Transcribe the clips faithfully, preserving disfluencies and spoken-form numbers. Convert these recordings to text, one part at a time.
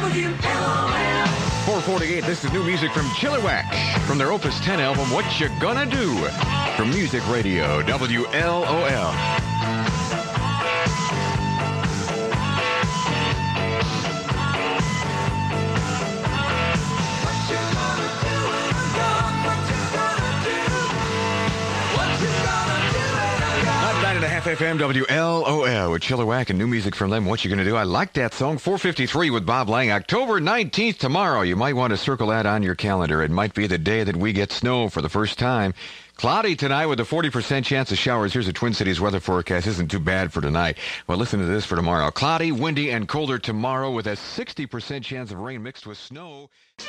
four forty-eight, this is new music from Chilliwack from their Opus ten album, What You Gonna Do? From Music Radio, W L O L. nine and a half F M W L O L with Chilliwack and new music from them. What you gonna do? I like that song. four fifty-three with Bob Lang. October nineteenth tomorrow. You might want to circle that on your calendar. It might be the day that we get snow for the first time. Cloudy tonight with a forty percent chance of showers. Here's a Twin Cities weather forecast. Isn't too bad for tonight. Well, listen to this for tomorrow. Cloudy, windy, and colder tomorrow with a sixty percent chance of rain mixed with snow.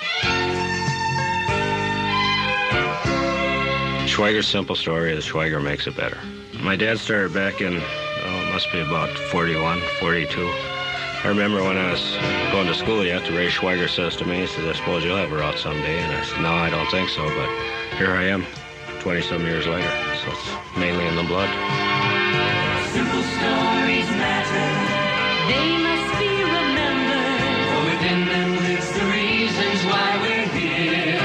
Schweiger's simple story is Schweiger makes it better. My dad started back in, oh, it must be about forty-one, forty-two. I remember when I was going to school yet, Ray Schweiger says to me, he says, I suppose you'll have her out someday. And I said, no, I don't think so, but here I am, twenty-some years later. So it's mainly in the blood. Simple stories matter. They must be remembered. For within them lives the reasons why we're here.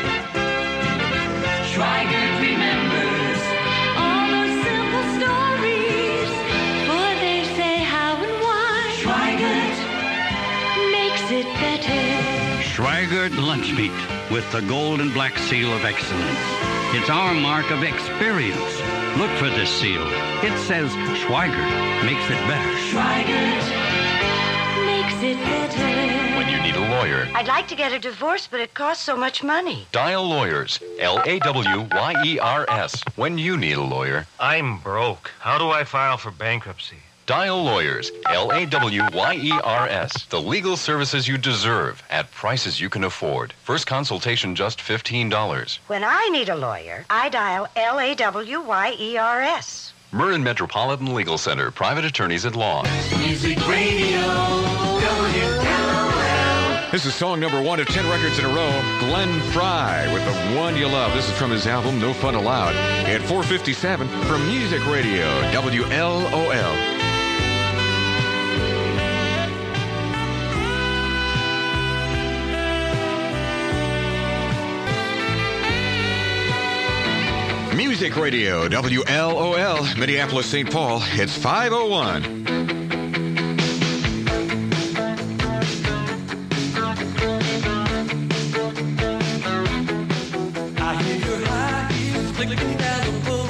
Schweiger remembers all those simple stories, for they say how and why. Schweiger makes it better. Schweiger lunch meat with the gold and black seal of excellence. It's our mark of experience. Look for this seal. It says Schweiger makes it better. Schweiger makes it better. When you need a lawyer, I'd like to get a divorce, but it costs so much money. dial Lawyers. L A W Y E R S. When you need a lawyer, I'm broke. How do I file for bankruptcy? dial Lawyers. L A W Y E R S. The legal services you deserve at prices you can afford. First consultation just fifteen dollars. When I need a lawyer, I dial L A W Y E R S. Murrin Metropolitan Legal Center. Private attorneys at law. Music Radio, W L O L. This is song number one of ten records in a row. Glenn Frey with The One You Love. This is from his album, No Fun Allowed. At four fifty-seven from Music Radio, W L O L. Music Radio, W L O L, Minneapolis, Saint Paul. It's five oh one. I hear your high heels clicking down the pole.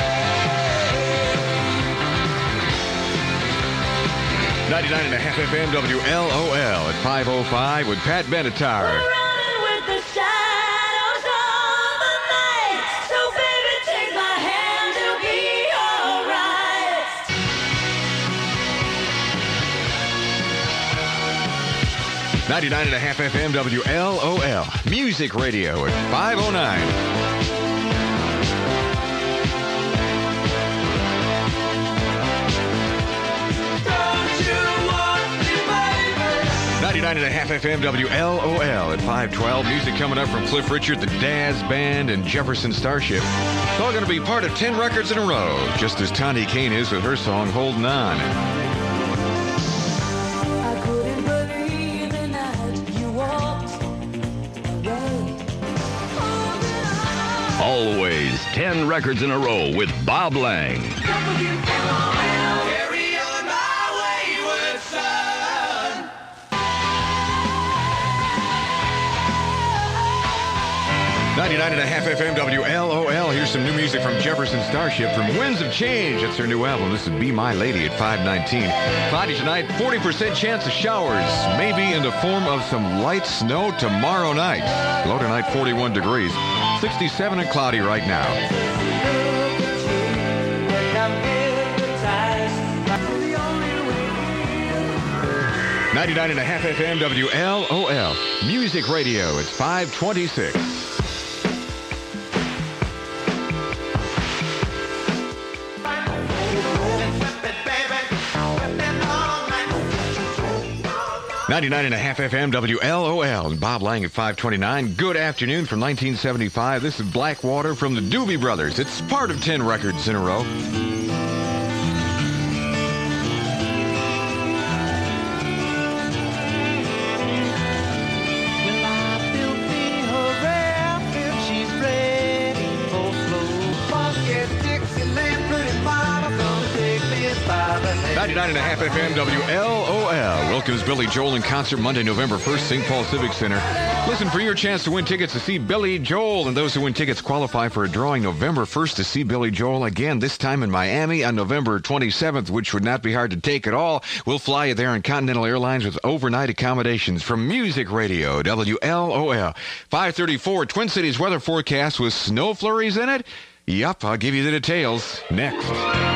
ninety-nine and a half F M, W L O L at five oh five with Pat Benatar. Running with the shadows of the night. So baby, take my hand, it'll be alright. ninety-nine and a half F M, W L O L, Music Radio at five oh nine. ninety-nine and a half F M, W L O L at five twelve. Music coming up from Cliff Richard, the Daz Band, and Jefferson Starship. It's all going to be part of ten records in a row, just as Tawny Kane is with her song, Holding On. I couldn't believe the night you walked away. Always ten records in a row with Bob Lang. W L O L. Carry on my wayward son. ninety-nine and a half F M, W L O L. Here's some new music from Jefferson Starship from Winds of Change. That's their new album. This is Be My Lady at five nineteen. Cloudy tonight, forty percent chance of showers, maybe in the form of some light snow tomorrow night. Low tonight, forty-one degrees. sixty-seven and cloudy right now. ninety-nine and a half F M, W L O L. Music Radio. It's five twenty-six. ninety-nine and a half F M, W L O L, and Bob Lang at five twenty-nine. Good afternoon from nineteen seventy-five. This is Blackwater from the Doobie Brothers. It's part of ten records in a row. ninety-nine and a half F M W L O L welcomes Billy Joel in concert Monday, November first, Saint Paul Civic Center. Listen for your chance to win tickets to see Billy Joel, and those who win tickets qualify for a drawing November first to see Billy Joel again, this time in Miami on November twenty-seventh, which would not be hard to take at all. We'll fly you there on Continental Airlines with overnight accommodations from Music Radio, W L O L. five thirty-four, Twin Cities weather forecast with snow flurries in it? Yup, I'll give you the details next.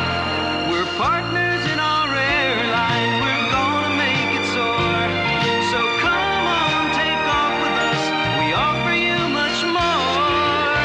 We're partners in our airline. We're gonna make it soar. So come on, take off with us. We offer you much more.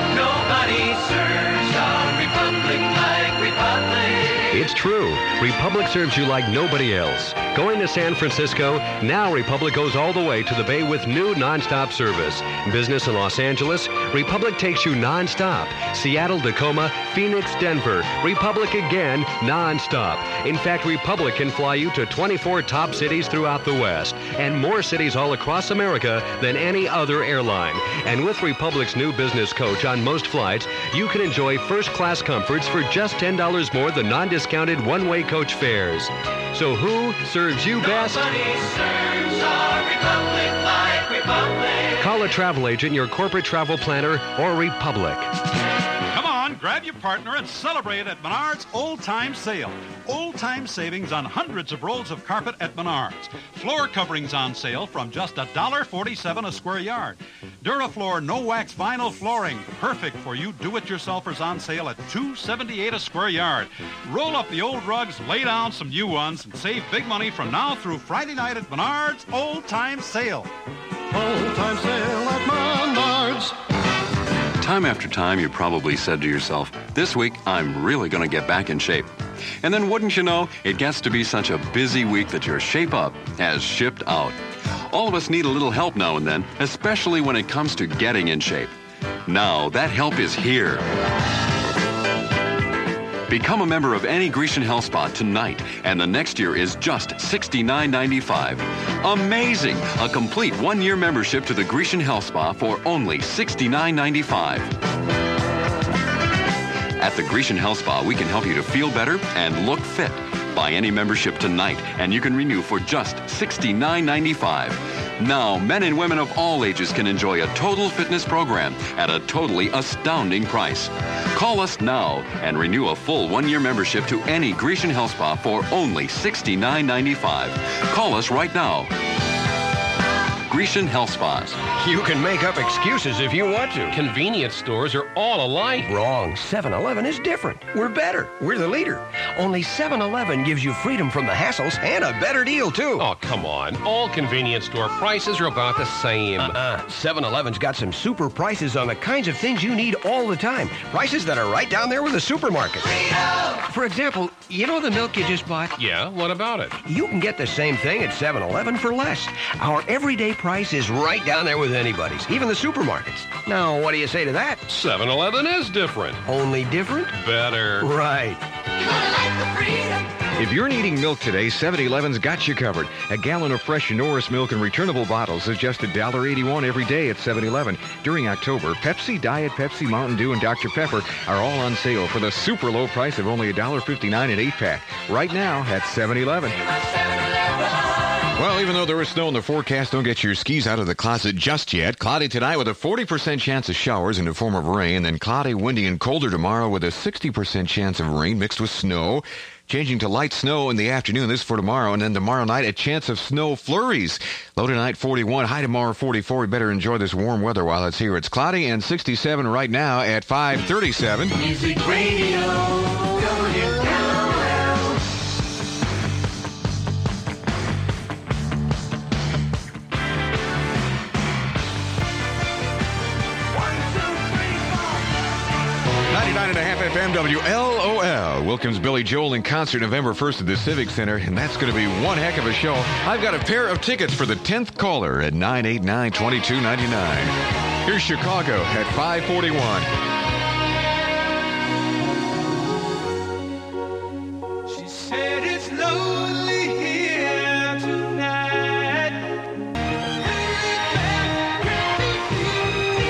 Nobody serves our republic like Republic. It's true. Republic serves you like nobody else. Going to San Francisco, now Republic goes all the way to the Bay with new nonstop service. Business in Los Angeles, Republic takes you nonstop. Seattle, Tacoma, Phoenix, Denver, Republic again, nonstop. In fact, Republic can fly you to twenty-four top cities throughout the West and more cities all across America than any other airline. And with Republic's new business coach on most flights, you can enjoy first-class comforts for just ten dollars more than non-discounted one-way coach fares. So who serves you best? Nobody serves our republic like Republic. Call a travel agent, your corporate travel planner, or Republic. Come on, grab your partner and celebrate at Menards Old Time Sale. Old time savings on hundreds of rolls of carpet at Menards. Floor coverings on sale from just one dollar and forty-seven cents a square yard. Durafloor no-wax vinyl flooring, perfect for you do-it-yourselfers, on sale at two dollars and seventy-eight cents a square yard. Roll up the old rugs, lay down some new ones, and save big money from now through Friday night at Menards Old Time Sale. Old Time Sale at Menards. Time after time, you probably said to yourself, this week, I'm really going to get back in shape. And then wouldn't you know, it gets to be such a busy week that your Shape Up has shipped out. All of us need a little help now and then, especially when it comes to getting in shape. Now, that help is here. Become a member of any Grecian Health Spa tonight, and the next year is just sixty-nine ninety-five. Amazing! A complete one-year membership to the Grecian Health Spa for only sixty-nine ninety-five. At the Grecian Health Spa, we can help you to feel better and look fit. Buy any membership tonight, and you can renew for just sixty-nine ninety-five. Now, men and women of all ages can enjoy a total fitness program at a totally astounding price. Call us now and renew a full one-year membership to any Grecian Health Spa for only sixty-nine ninety-five. Call us right now. Grecian Health Spas. You can make up excuses if you want to. Convenience stores are all alike. Wrong. seven eleven is different. We're better. We're the leader. Only seven eleven gives you freedom from the hassles and a better deal, too. Oh, come on. All convenience store prices are about the same. Uh-uh. seven eleven's got some super prices on the kinds of things you need all the time. Prices that are right down there with the supermarket. For example, you know the milk you just bought? Yeah, what about it? You can get the same thing at seven eleven for less. Our everyday price is right down there with anybody's, even the supermarkets. Now, what do you say to that? seven eleven is different. Only different? Better. Right. If you're needing milk today, seven eleven's got you covered. A gallon of fresh Norris milk in returnable bottles is just one dollar and eighty-one cents every day at seven eleven. During October, Pepsi, Diet Pepsi, Mountain Dew, and Doctor Pepper are all on sale for the super low price of only one dollar and fifty-nine cents an eight-pack. Right now at seven eleven. Well, even though there is snow in the forecast, don't get your skis out of the closet just yet. Cloudy tonight with a forty percent chance of showers in the form of rain, then cloudy, windy, and colder tomorrow with a sixty percent chance of rain mixed with snow. Changing to light snow in the afternoon, this for tomorrow, and then tomorrow night, a chance of snow flurries. Low tonight, forty-one, high tomorrow, forty-four. We better enjoy this warm weather while it's here. It's cloudy and sixty-seven right now at five thirty-seven. Music Radio, W L O L. ninety-nine and a half F M W L O L welcomes Billy Joel in concert November first at the Civic Center, and that's going to be one heck of a show. I've got a pair of tickets for the tenth caller at nine eight nine, two two nine nine. Here's Chicago at five forty-one. She said it's lonely here tonight.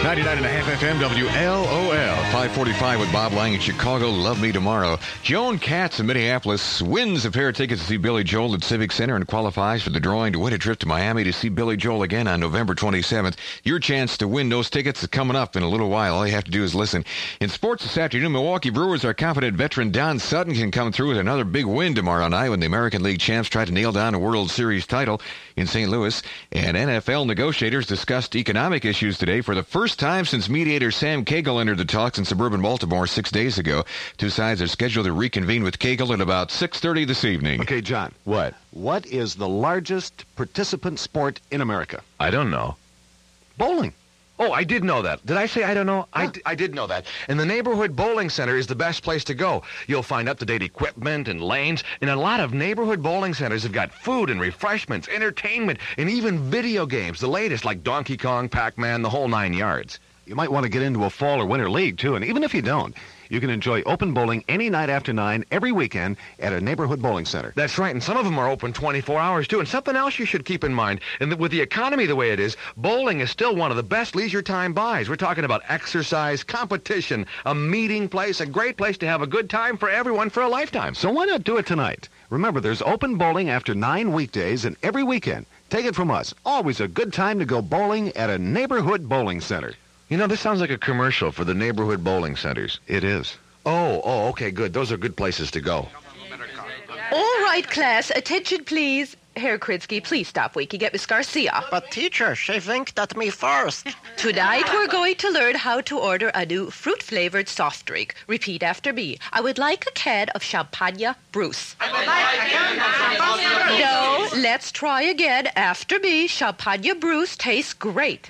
ninety-nine and a half F M W L O L. five forty-five with Bob Lang in Chicago. Love Me Tomorrow. Joan Katz in Minneapolis wins a pair of tickets to see Billy Joel at Civic Center and qualifies for the drawing to win a trip to Miami to see Billy Joel again on November twenty-seventh. Your chance to win those tickets is coming up in a little while. All you have to do is listen. In sports this afternoon, Milwaukee Brewers, our confident veteran Don Sutton can come through with another big win tomorrow night when the American League champs try to nail down a World Series title in Saint Louis. And N F L negotiators discussed economic issues today for the first time since mediator Sam Cagle entered the talks in suburban Baltimore six days ago. Two sides are scheduled to reconvene with Cagle at about six thirty this evening. Okay, John. What? What is the largest participant sport in America? I don't know. Bowling. Oh, I did know that. Did I say I don't know? Yeah. I, d- I did know that. And the neighborhood bowling center is the best place to go. You'll find up-to-date equipment and lanes, and a lot of neighborhood bowling centers have got food and refreshments, entertainment, and even video games, the latest like Donkey Kong, Pac-Man, the whole nine yards. You might want to get into a fall or winter league, too, and even if you don't, you can enjoy open bowling any night after nine every weekend at a neighborhood bowling center. That's right, and some of them are open twenty-four hours, too. And something else you should keep in mind, and that with the economy the way it is, bowling is still one of the best leisure time buys. We're talking about exercise, competition, a meeting place, a great place to have a good time for everyone for a lifetime. So why not do it tonight? Remember, there's open bowling after nine weekdays and every weekend. Take it from us. Always a good time to go bowling at a neighborhood bowling center. You know, this sounds like a commercial for the neighborhood bowling centers. It is. Oh, oh, okay, good. Those are good places to go. All right, class. Attention, please. Herr Kritzky, please stop winking at Miss Garcia. But, teacher, she winked at me first. Tonight, we're going to learn how to order a new fruit-flavored soft drink. Repeat after me. I would like a can of Champagne Bruce. I would like a can of Champagne Bruce. No, let's try again. After me, Champagne Bruce tastes great.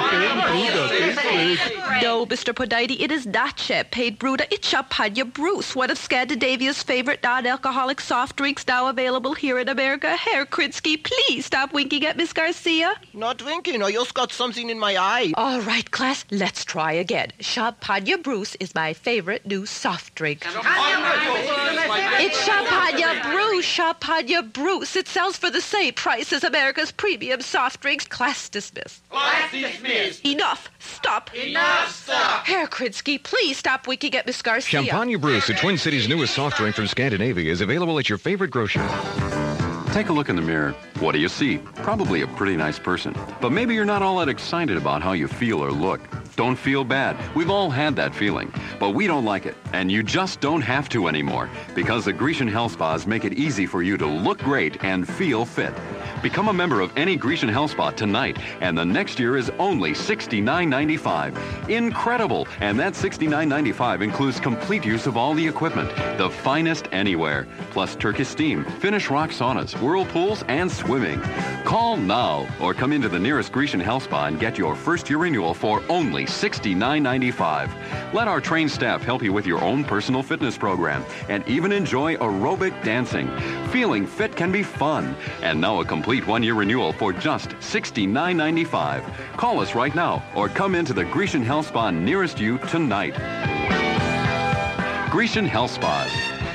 No, Mister Podaiti, it is not Champagne Bruta. It's Champagne Bruce, one of Scandinavia's favorite non-alcoholic soft drinks now available here in America. Herr Kritzky, please stop winking at Miss Garcia. Not winking. I just got something in my eye. All right, class, let's try again. Champagne Bruce is my favorite new soft drink. It's Champagne Bruce, Champagne Bruce. It sells for the same price as America's premium soft drinks. Class dismissed. Class dismissed. Enough. Stop. Enough. Stop. Herr Kritzky, please stop winking at Miss Garcia. Champagne Bruce, the Twin Cities' newest soft drink from Scandinavia, is available at your favorite grocer. Take a look in the mirror. What do you see? Probably a pretty nice person. But maybe you're not all that excited about how you feel or look. Don't feel bad. We've all had that feeling. But we don't like it. And you just don't have to anymore. Because the Grecian Health Spas make it easy for you to look great and feel fit. Become a member of any Grecian Health Spa tonight, and the next year is only sixty-nine ninety-five. Incredible! And that sixty-nine ninety-five includes complete use of all the equipment, the finest anywhere, plus Turkish steam, Finnish rock saunas, whirlpools, and swimming. Call now or come into the nearest Grecian Health Spa and get your first year renewal for only sixty-nine ninety-five. Let our trained staff help you with your own personal fitness program and even enjoy aerobic dancing. Feeling fit can be fun. And now a complete one-year renewal for just sixty-nine ninety-five. Call us right now or come into the Grecian Health Spa nearest you tonight. Grecian Health Spas.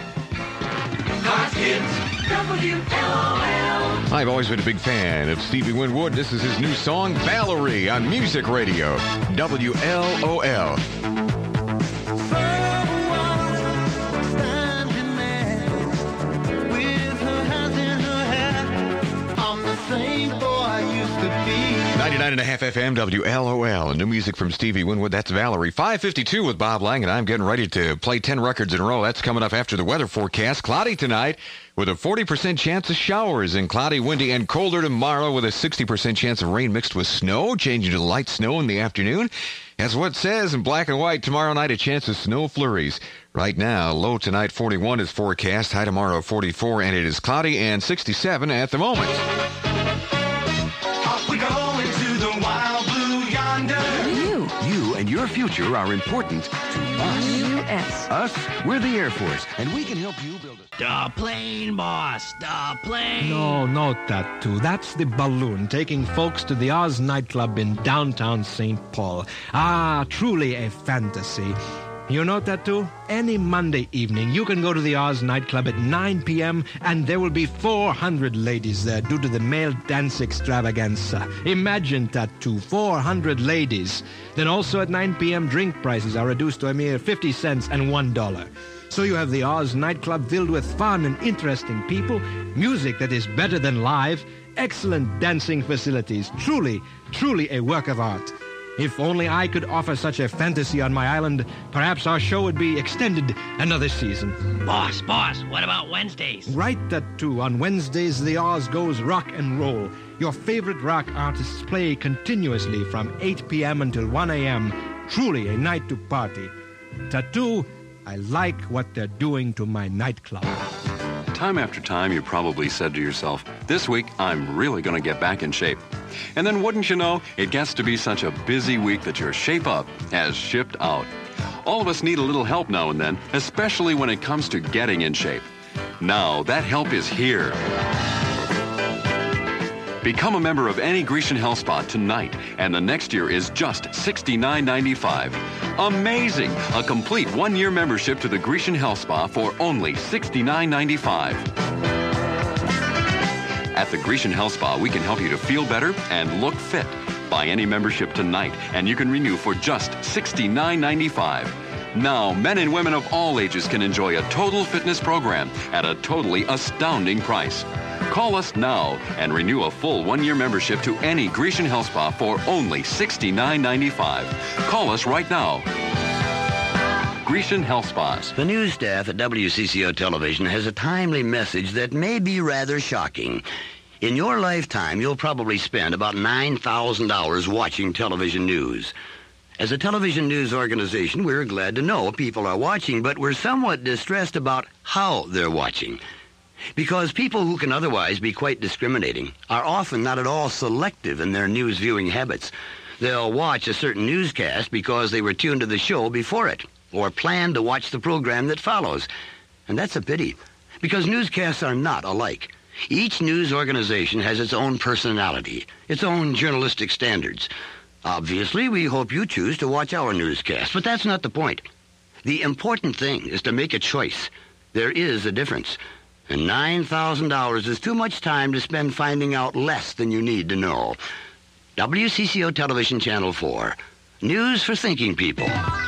W L O L. I've always been a big fan of Stevie Winwood. This is his new song, Valerie, on Music Radio, W L O L. ninety-nine and a half F M, W L O L. And new music from Stevie Winwood. That's Valerie. five fifty-two with Bob Lang, and I'm getting ready to play ten records in a row. That's coming up after the weather forecast. Cloudy tonight with a forty percent chance of showers, and cloudy, windy, and colder tomorrow with a sixty percent chance of rain mixed with snow, changing to light snow in the afternoon. That's what it says in black and white. Tomorrow night, a chance of snow flurries. Right now, low tonight, forty-one is forecast. High tomorrow, forty-four, and it is cloudy and sixty-seven at the moment. And your future are important to us. U S Us? We're the Air Force, and we can help you build a... The plane, boss. The plane. No, not that too. That's the balloon taking folks to the Oz nightclub in downtown Saint Paul. Ah, truly a fantasy. You know, Tattoo? Any Monday evening, you can go to the Oz nightclub at nine p.m. and there will be four hundred ladies there due to the male dance extravaganza. Imagine, Tattoo, four hundred ladies. Then also at nine p.m., drink prices are reduced to a mere fifty cents and one dollar. So you have the Oz nightclub filled with fun and interesting people, music that is better than live, excellent dancing facilities. Truly, truly a work of art. If only I could offer such a fantasy on my island, perhaps our show would be extended another season. Boss, boss, what about Wednesdays? Right, Tattoo. On Wednesdays, the Oz goes rock and roll. Your favorite rock artists play continuously from eight p.m. until one a.m. Truly a night to party. Tattoo, I like what they're doing to my nightclub. Time after time, you probably said to yourself, this week, I'm really going to get back in shape. And then wouldn't you know, it gets to be such a busy week that your Shape Up has shipped out. All of us need a little help now and then, especially when it comes to getting in shape. Now, that help is here. Become a member of any Grecian Health Spa tonight, and the next year is just sixty-nine ninety-five. Amazing! A complete one-year membership to the Grecian Health Spa for only sixty-nine ninety-five. At the Grecian Health Spa, we can help you to feel better and look fit. Buy any membership tonight, and you can renew for just sixty-nine ninety-five. Now, men and women of all ages can enjoy a total fitness program at a totally astounding price. Call us now and renew a full one-year membership to any Grecian Health Spa for only sixty-nine ninety-five. Call us right now. Grecian Health Spas. The news staff at W C C O Television has a timely message that may be rather shocking. In your lifetime, you'll probably spend about nine thousand hours watching television news. As a television news organization, we're glad to know people are watching, but we're somewhat distressed about how they're watching. Because people who can otherwise be quite discriminating are often not at all selective in their news viewing habits. They'll watch a certain newscast because they were tuned to the show before it, or plan to watch the program that follows. And that's a pity, because newscasts are not alike. Each news organization has its own personality, its own journalistic standards. Obviously, we hope you choose to watch our newscast, but that's not the point. The important thing is to make a choice. There is a difference. And nine thousand dollars is too much time to spend finding out less than you need to know. W C C O Television Channel four. News for thinking people.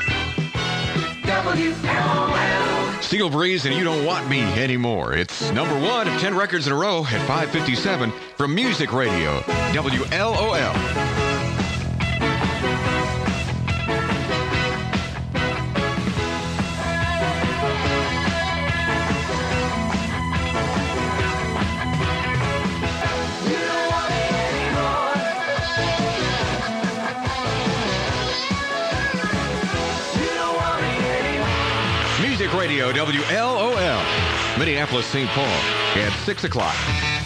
W L O L. Steel Breeze and You Don't Want Me Anymore. It's number one of ten records in a row at five fifty-seven from Music Radio, W L O L. Radio, W L O L, Minneapolis, Saint Paul, at six o'clock.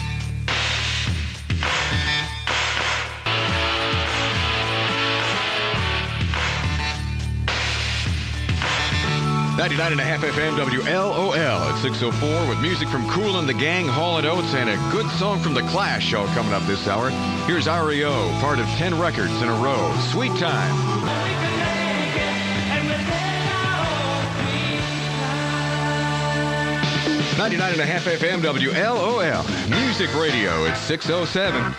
ninety-nine and a half F M, W L O L at six oh four with music from Kool and the Gang, Hall and Oates, and a good song from The Clash show coming up this hour. Here's R E O, part of ten records in a row. Sweet Time. ninety-nine and a half F M, W L O L, Music Radio at six oh seven.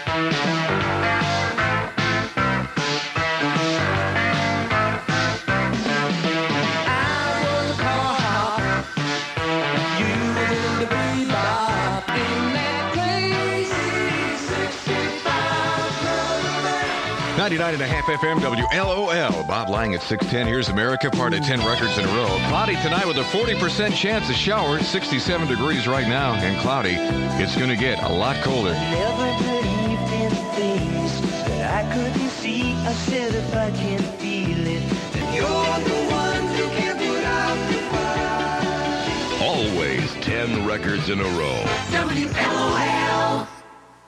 ninety-nine and a half F M, W L O L. Bob Lang at six ten. Here's America, part of ten records in a row. Cloudy tonight with a forty percent chance of showers. sixty-seven degrees right now and cloudy. It's going to get a lot colder. Never believed in things that I couldn't see. I said if I can feel it, then you're the one who can put out the fire. Always ten records in a row. W L O L.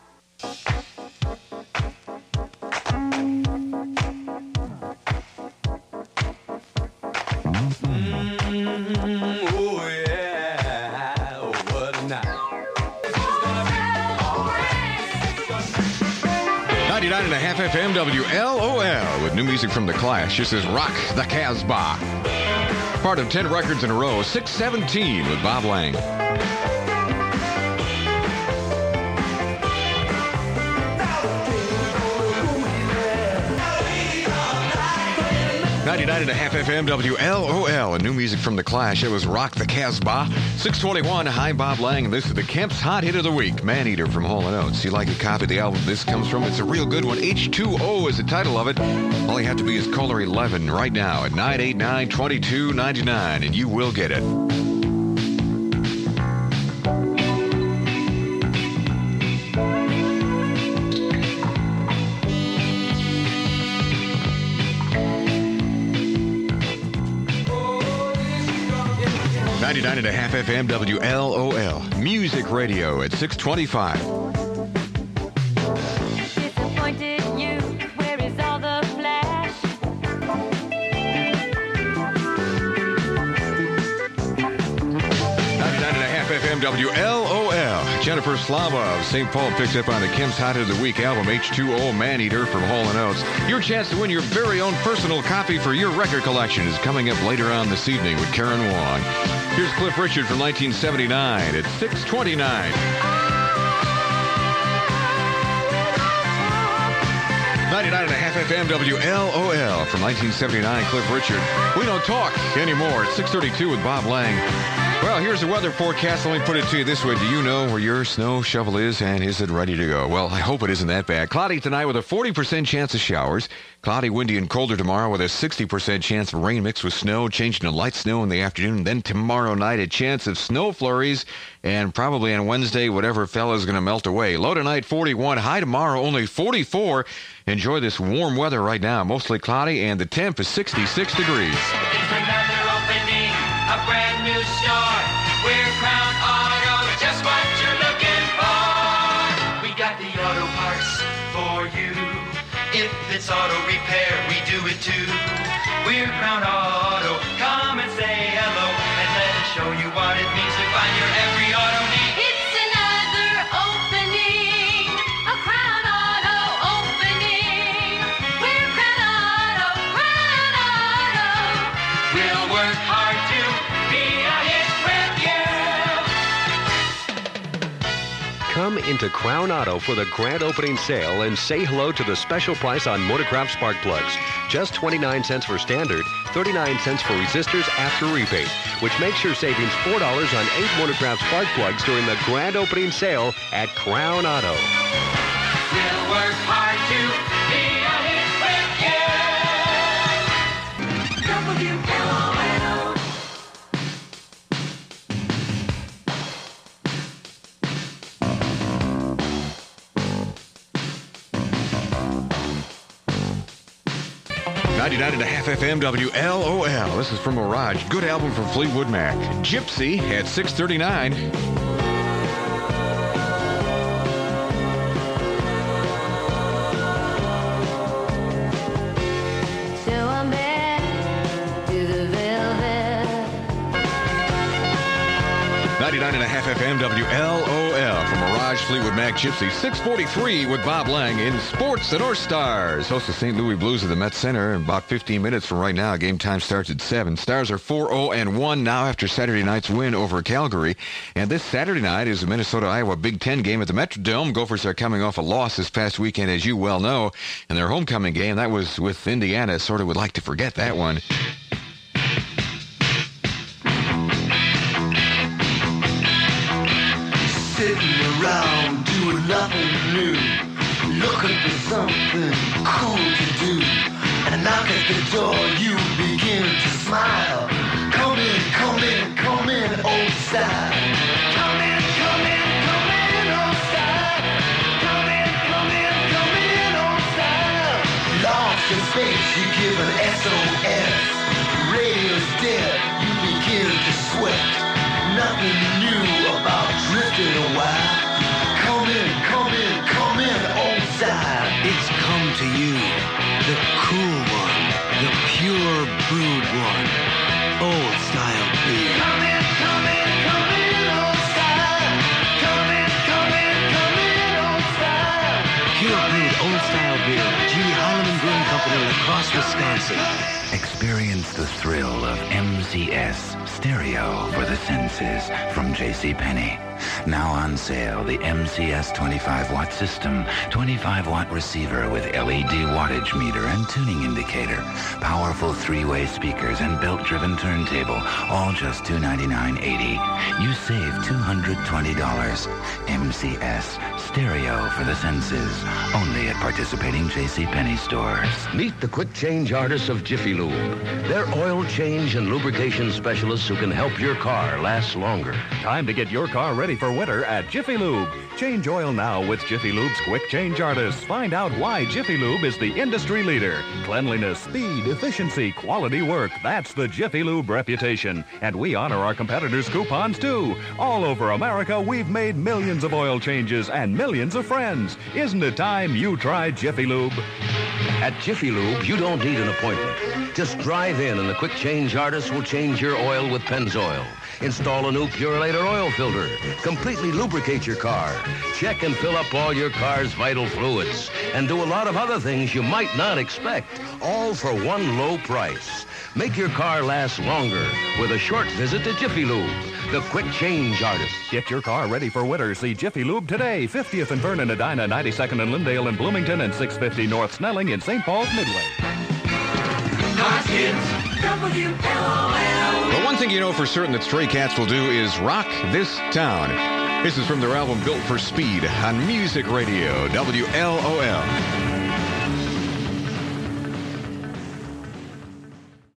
ninety-nine and a half F M, W L O L, with new music from The Clash. This is Rock the Casbah. Part of ten records in a row, six seventeen with Bob Lang. ninety-nine and a half F M W L O L, and new music from The Clash. It was Rock the Casbah. six twenty-one, hi, Bob Lang, and this is the Kemp's Hot Hit of the Week, Maneater from Hall and Oates. You like a copy of the album this comes from? It's a real good one. H two O is the title of it. All you have to be is caller eleven right now at nine eight nine, two two nine nine, and you will get it. ninety-nine and a half F M W L O L. Music Radio at six twenty-five. Disappointed you, where is all the flash? ninety-nine and a half F M W L O L. Jennifer Slava of Saint Paul picks up on the Kim's Hot Hit of the Week album, H two O Maneater from Hall and Oates. Your chance to win your very own personal copy for your record collection is coming up later on this evening with Karen Wong. Here's Cliff Richard from nineteen seventy-nine at six twenty-nine. ninety-nine and a half F M W L O L from nineteen seventy-nine, Cliff Richard. We don't talk anymore. It's six thirty-two with Bob Lang. Well, here's the weather forecast. Let me put it to you this way. Do you know where your snow shovel is, and is it ready to go? Well, I hope it isn't that bad. Cloudy tonight with a forty percent chance of showers. Cloudy, windy, and colder tomorrow with a sixty percent chance of rain mixed with snow, changing to light snow in the afternoon. Then tomorrow night, a chance of snow flurries, and probably on Wednesday, whatever fell is going to melt away. Low tonight, forty-one. High tomorrow, only forty-four. Enjoy this warm weather right now. Mostly cloudy, and the temp is sixty-six degrees. It's another opening, a brand new store. We're Crown Auto, just what you're looking for. We got the auto parts for you. If it's auto repair, we do it too. We're Crown Auto, come and say hello, and let us show you what it means to find your every auto need. It's another opening, a Crown Auto opening. We're Crown Auto, Crown Auto. We'll work hard to be a hit with you. Come into Crown Auto for the grand opening sale and say hello to the special price on Motorcraft spark plugs. Just twenty-nine cents for standard, thirty-nine cents for resistors after rebate, which makes your savings four dollars on eight Motorcraft spark plugs during the grand opening sale at Crown Auto. We'll work hard to be a hit with you. W L O L. ninety-nine and a half F M W L O L. This is from Mirage. Good album from Fleetwood Mac. Gypsy at six thirty-nine. So I'm back to the velvet. ninety-nine and a half F M W L O L from Mirage, Fleetwood Mac, Gypsy. six forty-three with Bob Lang in sports. The North Stars host the Saint Louis Blues at the Met Center in about fifteen minutes from right now. Game time starts at seven. Stars are four oh and one now after Saturday night's win over Calgary. And this Saturday night is the Minnesota-Iowa Big Ten game at the Metrodome. Gophers are coming off a loss this past weekend, as you well know, in their homecoming game. That was with Indiana. Sort of would like to forget that one. Sitting around doing nothing new, looking for something cool to do. And knock at the door, you begin to smile. Come in, come in, come in, old style. Come in, come in, come in, old style. Come in, come in, come in, old style. Lost in space, you give an S O S. Radio's dead, you begin to sweat. Nothing new about drifting a while. Come in, come in, come in, old style. It's come to you, the cool one, the pure brewed one, old style beer. Come in, come in, come in, old style. Come in, come in, come in, old style. Pure brewed old-style beer. G. Holloman Brewing Company, La Crosse, Wisconsin. Experience the thrill of M C S, stereo for the senses, from JCPenney. Now on sale, the M C S twenty-five watt system, twenty-five watt receiver with L E D wattage meter and tuning indicator, powerful three-way speakers and belt-driven turntable, all just two hundred ninety-nine dollars and eighty cents. You save two hundred twenty dollars. M C S, stereo for the senses, only at participating JCPenney stores. Meet the quick change artists of Jiffy Lube. They're oil change and lubrication specialists who can help your car last longer. Time to get your car ready for winter at Jiffy Lube. Change oil now with Jiffy Lube's quick change artists. Find out why Jiffy Lube is the industry leader. Cleanliness, speed, efficiency, quality work. That's the Jiffy Lube reputation. And we honor our competitors' coupons, too. All over America, we've made millions of oil changes and millions of friends. Isn't it time you tried Jiffy Lube? At Jiffy Lube, you don't need an appointment. Just drive in and the quick change artists will change your oil with Pennzoil. Install a new Purelator oil filter. Completely lubricate your car. Check and fill up all your car's vital fluids. And do a lot of other things you might not expect. All for one low price. Make your car last longer with a short visit to Jiffy Lube, the quick change artist. Get your car ready for winter. See Jiffy Lube today. fiftieth and Vernon, Edina, ninety-second and Lyndale in Bloomington, and six fifty North Snelling in Saint Paul's Midway. W L O L. The one thing you know for certain that Stray Cats will do is rock this town. This is from their album Built for Speed on Music Radio, W L O L.